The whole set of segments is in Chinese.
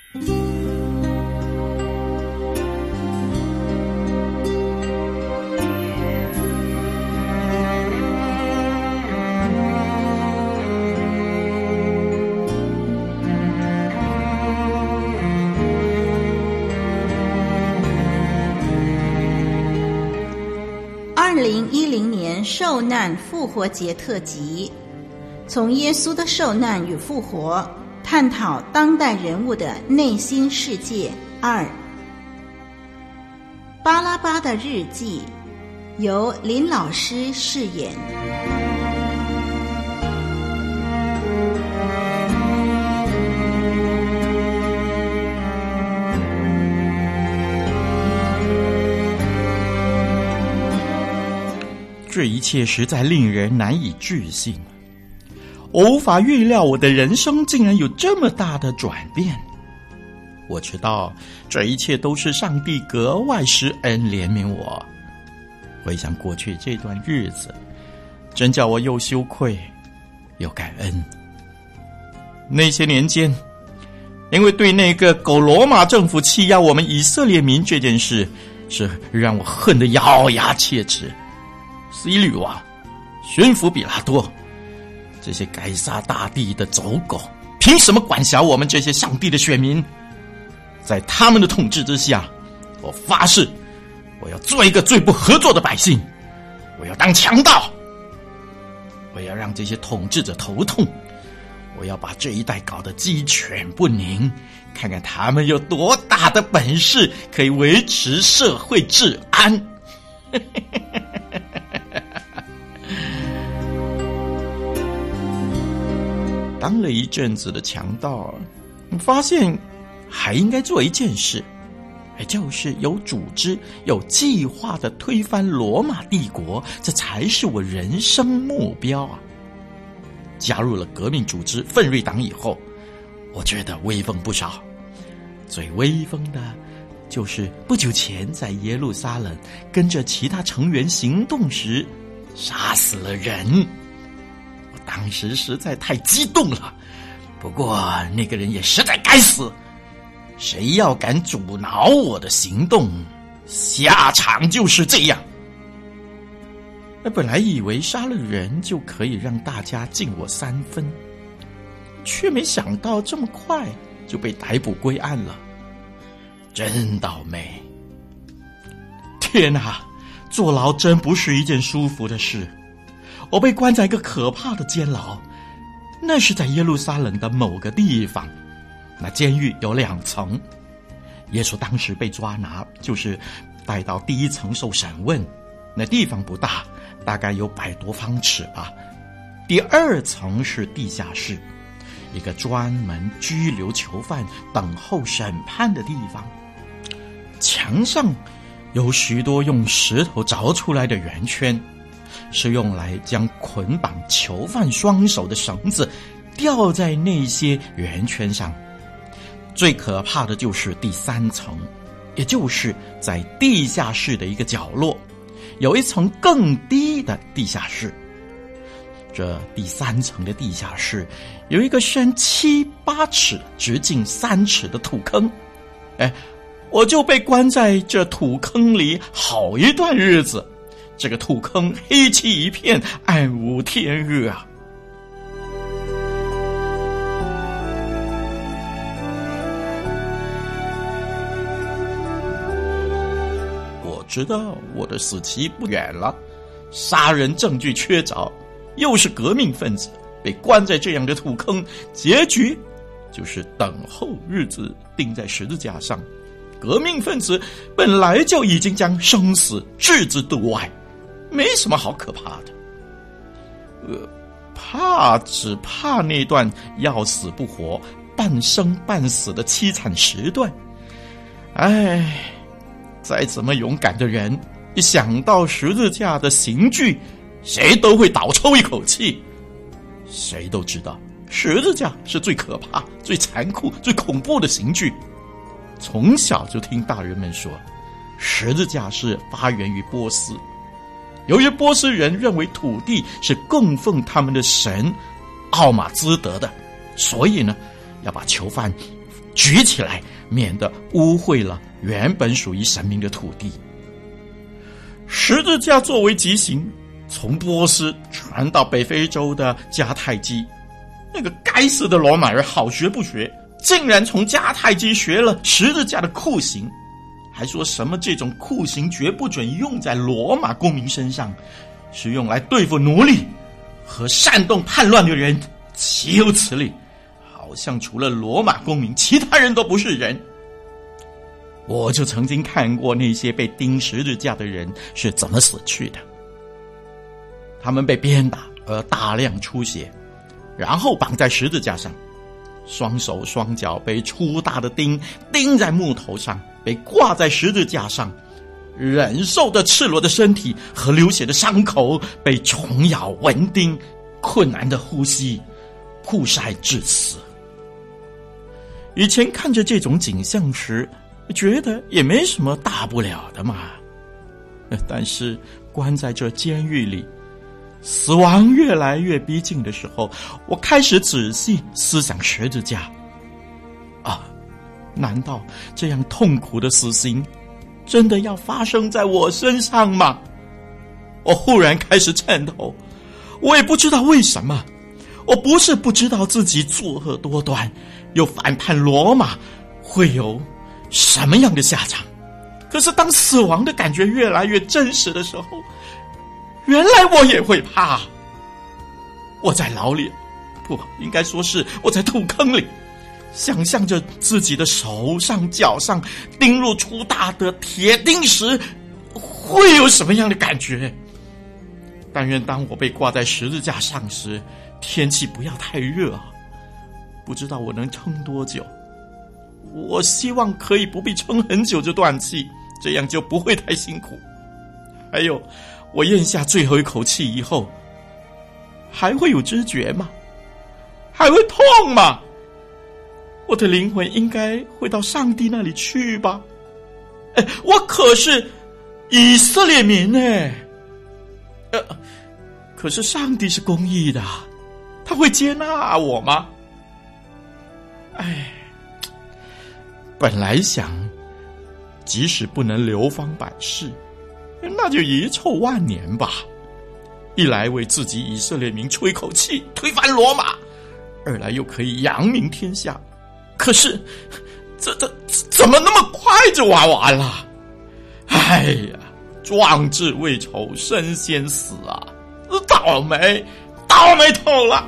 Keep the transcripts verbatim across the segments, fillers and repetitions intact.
二零一零年受难复活节特辑，从耶稣的受难与复活，探讨当代人物的内心世界二。巴拉巴的日记，由林老师饰演。 这一切实在令人难以置信，我无法预料我的人生竟然有这么大的转变。我知道这一切都是上帝格外施恩怜悯我。回想过去这段日子，真叫我又羞愧又感恩。那些年间，因为对那个狗罗马政府欺压我们以色列民这件事，是让我恨得咬牙切齿。希律王、巡抚比拉多，这些该杀大地的走狗，凭什么管辖我们这些上帝的选民？在他们的统治之下，我发誓，我要做一个最不合作的百姓，我要当强盗，我要让这些统治者头痛，我要把这一代搞得鸡犬不宁，看看他们有多大的本事可以维持社会治安。当了一阵子的强盗，发现还应该做一件事，就是有组织、有计划的推翻罗马帝国，这才是我人生目标啊！加入了革命组织奋锐党以后，我觉得威风不少。最威风的就是不久前在耶路撒冷跟着其他成员行动时杀死了人。我当时实在太激动了，不过那个人也实在该死，谁要敢阻挠我的行动，下场就是这样。本来以为杀了人就可以让大家敬我三分，却没想到这么快就被逮捕归案了，真倒霉。天哪，坐牢真不是一件舒服的事。我被关在一个可怕的监牢，那是在耶路撒冷的某个地方。那监狱有两层，耶稣当时被抓拿，就是带到第一层受审问，那地方不大，大概有百多方尺吧。第二层是地下室，一个专门拘留囚犯等候审判的地方。墙上有许多用石头凿出来的圆圈，是用来将捆绑囚犯双手的绳子吊在那些圆圈上。最可怕的就是第三层，也就是在地下室的一个角落，有一层更低的地下室。这第三层的地下室有一个深七八尺、直径三尺的土坑，哎，我就被关在这土坑里好一段日子。这个土坑黑漆一片，暗无天日啊！我知道我的死期不远了，杀人证据确凿，又是革命分子，被关在这样的土坑，结局就是等候日子钉在十字架上。革命分子本来就已经将生死置之度外，没什么好可怕的。呃，怕只怕那段要死不活、半生半死的凄惨时段。唉，再怎么勇敢的人，一想到十字架的刑具，谁都会倒抽一口气。谁都知道，十字架是最可怕、最残酷、最恐怖的刑具。从小就听大人们说，十字架是发源于波斯。由于波斯人认为土地是供奉他们的神奥马兹德的，所以呢， 要把囚犯举起来，免得污秽了原本属于神明的土地。十字架作为极刑，从波斯传到北非洲的迦太基，那个该死的罗马人好学不学，竟然从迦太基学了十字架的酷刑，还说什么这种酷刑绝不准用在罗马公民身上，是用来对付奴隶和煽动叛乱的人，岂有此理！好像除了罗马公民，其他人都不是人。我就曾经看过那些被钉十字架的人是怎么死去的。他们被鞭打而大量出血，然后绑在十字架上，双手双脚被粗大的钉钉在木头上，被挂在十字架上，忍受着赤裸的身体和流血的伤口，被虫咬蚊叮，困难的呼吸，曝晒致死。以前看着这种景象时，觉得也没什么大不了的嘛。但是关在这监狱里，死亡越来越逼近的时候，我开始仔细思想十字架。啊，难道这样痛苦的死刑真的要发生在我身上吗？我忽然开始颤抖，我也不知道为什么。我不是不知道自己作恶多端，又反叛罗马会有什么样的下场，可是当死亡的感觉越来越真实的时候，原来我也会怕。我在牢里，不应该说是我在土坑里，想象着自己的手上脚上钉入粗大的铁钉时会有什么样的感觉。但愿当我被挂在十字架上时，天气不要太热，不知道我能撑多久。我希望可以不必撑很久就断气，这样就不会太辛苦。还有，我咽下最后一口气以后，还会有知觉吗？还会痛吗？我的灵魂应该会到上帝那里去吧？哎，我可是以色列民哎，呃，可是上帝是公义的，他会接纳我吗？哎，本来想，即使不能流芳百世，那就遗臭万年吧。一来为自己以色列民吹口气，推翻罗马；二来又可以扬名天下。可是，这这怎么那么快就玩完了？哎呀，壮志未酬身先死啊！倒霉，倒霉透了！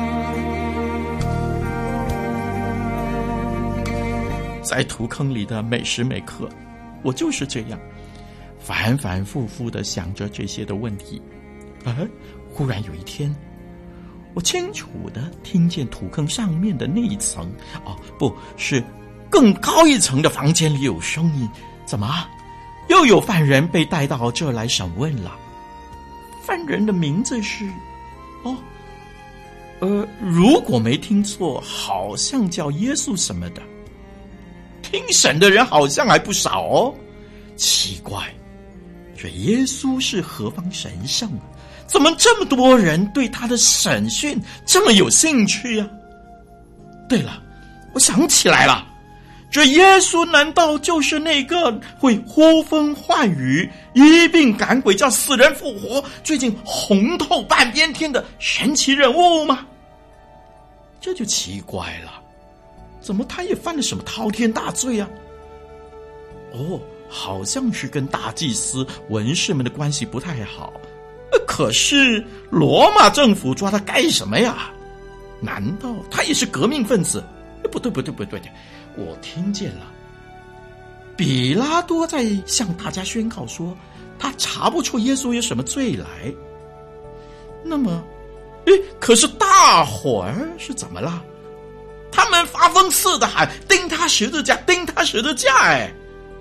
在土坑里的每时每刻，我就是这样反反复复地想着这些的问题。而忽然有一天，我清楚地听见土坑上面的那一层，哦，不是更高一层的房间里有声音。怎么，又有犯人被带到这来审问了？犯人的名字是……哦，呃，如果没听错，好像叫耶稣什么的。听审的人好像还不少哦。奇怪，这耶稣是何方神圣啊？怎么这么多人对他的审讯这么有兴趣啊？对了，我想起来了，这耶稣难道就是那个会呼风唤雨、医病赶鬼、叫死人复活、最近红透半边天的神奇人物吗？这就奇怪了，怎么他也犯了什么滔天大罪啊？哦，好像是跟大祭司、文士们的关系不太好。可是罗马政府抓他干什么呀？难道他也是革命分子？不对不对不对，我听见了，比拉多在向大家宣告说，他查不出耶稣有什么罪来。那么，诶，可是大伙儿是怎么了？他们发疯似的喊钉他十字架，钉他十字架！哎，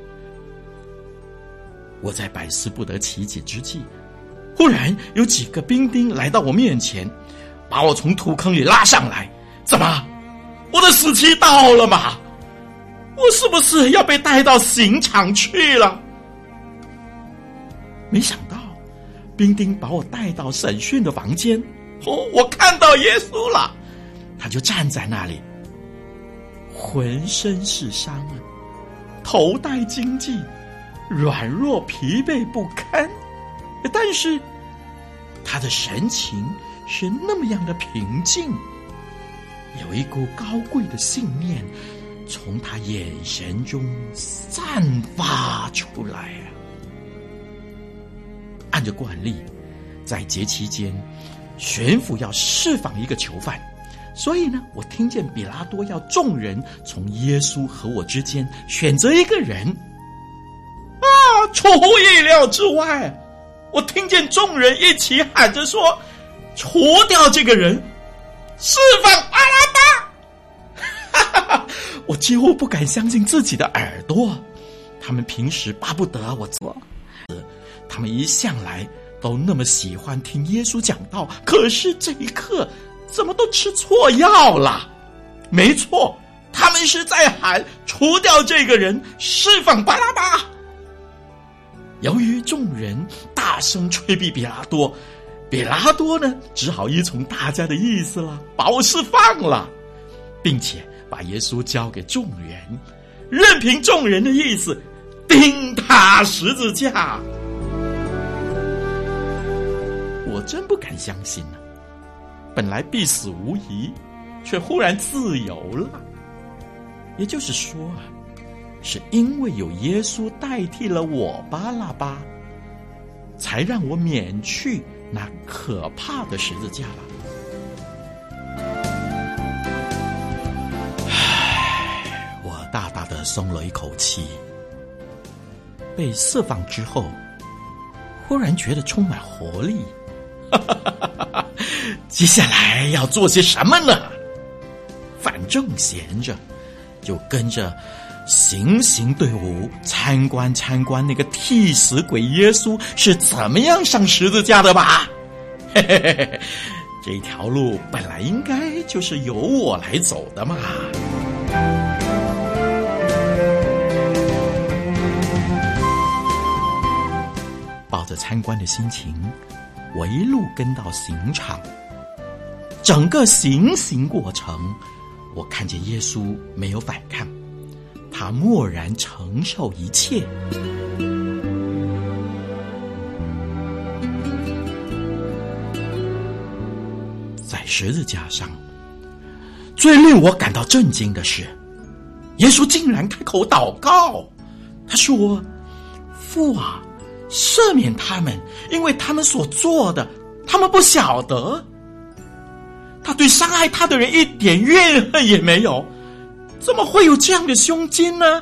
我在百思不得其解之际，忽然有几个兵丁来到我面前，把我从土坑里拉上来。怎么，我的死期到了吗？我是不是要被带到刑场去了？没想到兵丁把我带到审讯的房间。哦，我看到耶稣了，他就站在那里。 浑身是伤啊，头戴荆棘，软弱疲惫不堪，但是他的神情是那么样的平静，有一股高贵的信念从他眼神中散发出来啊。按照惯例，在节期间，巡抚要释放一个囚犯，所以呢，我听见比拉多要众人从耶稣和我之间选择一个人。啊，出乎意料之外，我听见众人一起喊着说：“除掉这个人，释放巴拉巴！”哈哈，我几乎不敢相信自己的耳朵。他们平时巴不得我做，他们一向来都那么喜欢听耶稣讲道，可是这一刻怎么都吃错药了？没错，他们是在喊除掉这个人，释放巴拉巴。由于众人大声催逼比拉多，比拉多呢只好依从大家的意思了，把我释放了，并且把耶稣交给众人，任凭众人的意思钉他十字架。我真不敢相信啊，本来必死无疑，却忽然自由了。也就是说啊，是因为有耶稣代替了我巴拉巴，才让我免去那可怕的十字架了。唉，我大大的松了一口气。被释放之后，忽然觉得充满活力。接下来要做些什么呢？反正闲着，就跟着行刑队伍参观参观那个替死鬼耶稣是怎么样上十字架的吧。嘿嘿嘿嘿，这条路本来应该就是由我来走的嘛。抱着参观的心情，我一路跟到刑场。整个行刑过程，我看见耶稣没有反抗，他默然承受一切。在十字架上，最令我感到震惊的是，耶稣竟然开口祷告。他说：“父啊，赦免他们，因为他们所做的，他们不晓得。”他对伤害他的人一点怨恨也没有，怎么会有这样的胸襟呢？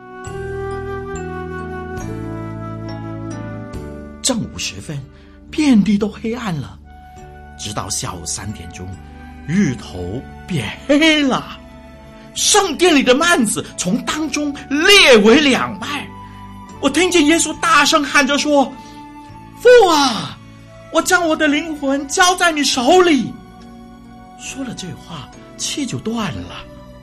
正午时分，遍地都黑暗了，直到下午三点钟，日头变黑了，圣殿里的幔子从当中裂为两半。我听见耶稣大声喊着说：“父啊，我将我的灵魂交在你手里。”说了这话，气就断了。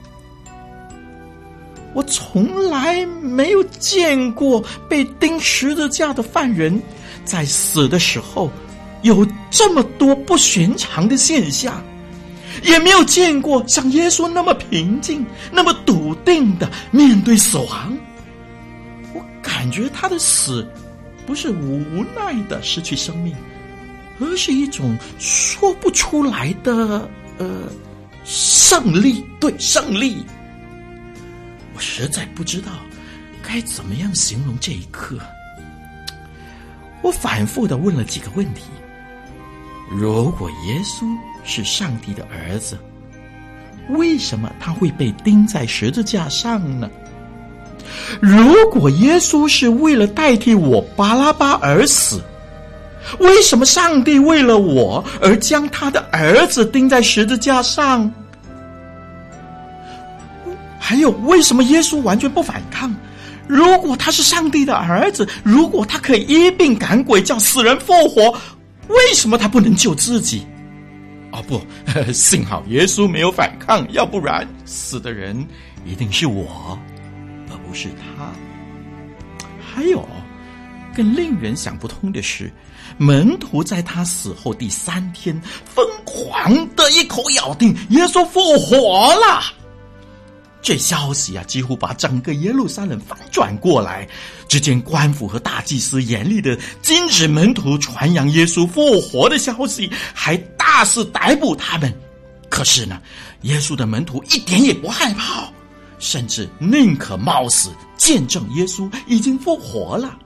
我从来没有见过被钉十字架的犯人在死的时候有这么多不寻常的现象，也没有见过像耶稣那么平静、那么笃定的面对死亡。我感觉他的死不是无奈的失去生命，而是一种说不出来的呃胜利，对，胜利。我实在不知道该怎么样形容这一刻。我反复地问了几个问题：如果耶稣是上帝的儿子，为什么他会被钉在十字架上呢？如果耶稣是为了代替我巴拉巴而死，为什么上帝为了我而将他的儿子钉在十字架上？还有，为什么耶稣完全不反抗？如果他是上帝的儿子，如果他可以医病赶鬼，叫死人复活，为什么他不能救自己？哦不，幸好耶稣没有反抗，要不然死的人一定是我，而不是他。还有，更令人想不通的是，门徒在他死后第三天疯狂的一口咬定耶稣复活了。 这消息啊，几乎把整个耶路撒冷翻转过来。只见官府和大祭司严厉的禁止门徒传扬耶稣复活的消息，还大肆逮捕他们。可是呢，耶稣的门徒一点也不害怕，甚至宁可冒死见证耶稣已经复活了。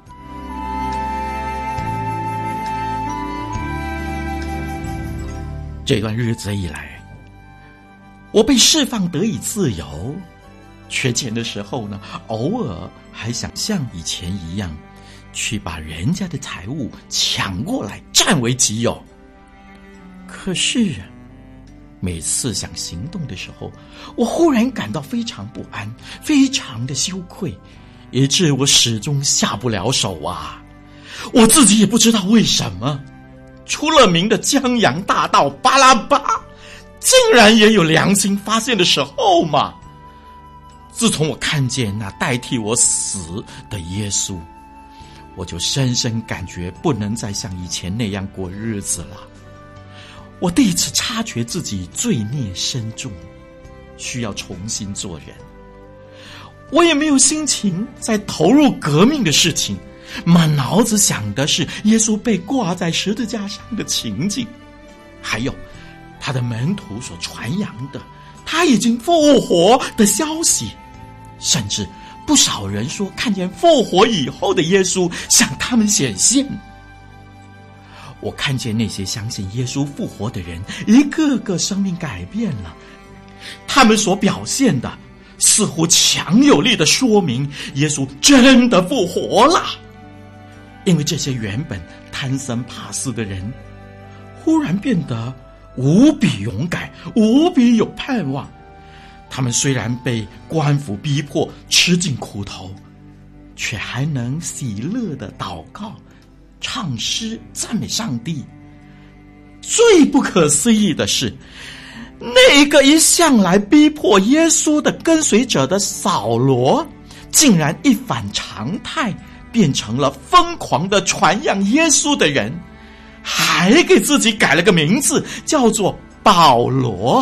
这段日子以来，我被释放得以自由，缺钱的时候呢，偶尔还想像以前一样去把人家的财物抢过来占为己有。可是每次想行动的时候，我忽然感到非常不安，非常的羞愧，以致我始终下不了手啊。我自己也不知道为什么，出了名的江洋大盗巴拉巴竟然也有良心发现的时候嘛。自从我看见那代替我死的耶稣，我就深深感觉不能再像以前那样过日子了。我第一次察觉自己罪孽深重，需要重新做人。我也没有心情再投入革命的事情，满脑子想的是耶稣被挂在十字架上的情景，还有他的门徒所传扬的他已经复活的消息，甚至不少人说看见复活以后的耶稣向他们显现。我看见那些相信耶稣复活的人，一个个生命改变了，他们所表现的似乎强有力的说明耶稣真的复活了。因为这些原本贪生怕死的人，忽然变得无比勇敢，无比有盼望。他们虽然被官府逼迫吃尽苦头，却还能喜乐的祷告、唱诗、赞美上帝。最不可思议的是，那个一向来逼迫耶稣的跟随者的扫罗，竟然一反常态，变成了疯狂的传扬耶稣的人，还给自己改了个名字，叫做保罗。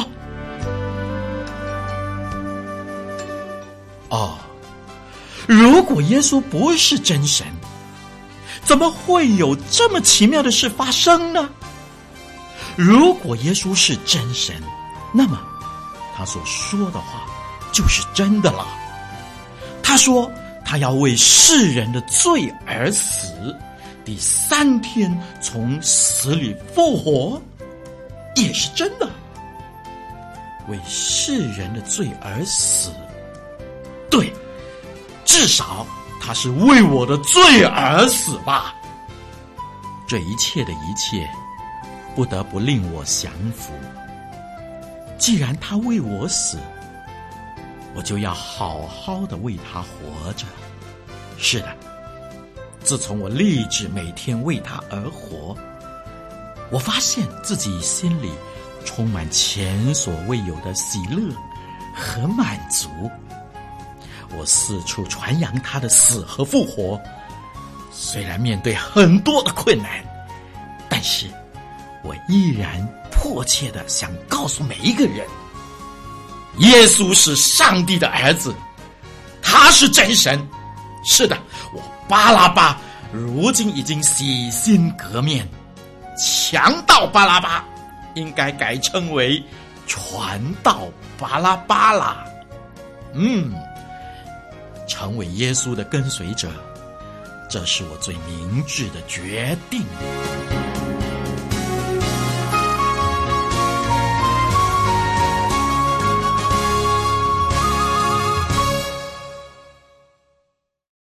哦，如果耶稣不是真神，怎么会有这么奇妙的事发生呢？如果耶稣是真神，那么他所说的话就是真的了。他说他要为世人的罪而死，第三天从死里复活，也是真的。为世人的罪而死，对，至少他是为我的罪而死吧。这一切的一切不得不令我降服。既然他为我死，我就要好好的为他活着。是的，自从我立志每天为他而活，我发现自己心里充满前所未有的喜乐和满足。我四处传扬他的死和复活，虽然面对很多的困难，但是我依然迫切的想告诉每一个人，耶稣是上帝的儿子，他是真神。是的，我巴拉巴如今已经洗心革面，强盗巴拉巴应该改称为传道巴拉巴啦。嗯，成为耶稣的跟随者，这是我最明智的决定。